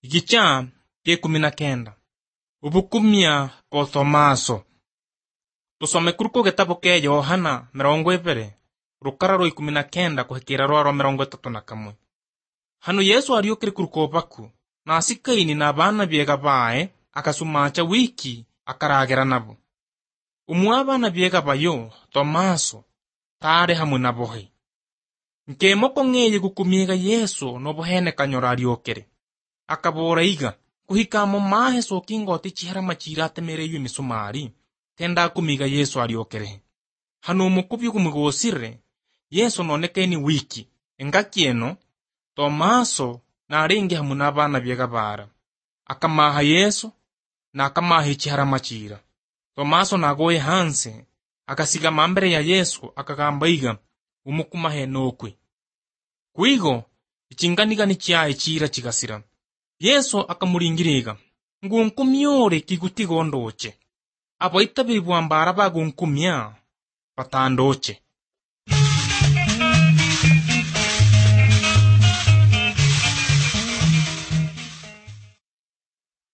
Igicha ke 19 ubukumia po Tomaso. Tusome kuruko gitabo ke Yohana 20 rukara rwa 19 kuhikira rwa 31. Hano Yesu ariukire kuruko baku na asikaini na bana biega bae akasumacha wiki akaragera nabo. Umwe abana biega bayo Tomaso tare hamwe nabo he. Nkemoko ngeye gukumiega Yesu no bohene kanyora ariukire. Akabora iga kuhika mo mahe sokingo tichihara machira temereyo imisumari tenda kumiga Yesu ariokere. Hano mukubi kumugosire Yesu nonekeni wiki engakieno Tomaso na ringi hamuna abana biega bara akamaha Yesu na akamaha ichihara machira. Tomaso nagoye hanse akasiga mambere ya Yesu akagamba iga umukumahe nokwe kuigo ichinganiga nichiae chira chigasira. Yesu akamuringiriga ngunkumyore kigutigondoche abo itabibwambara bagunkumya batandoche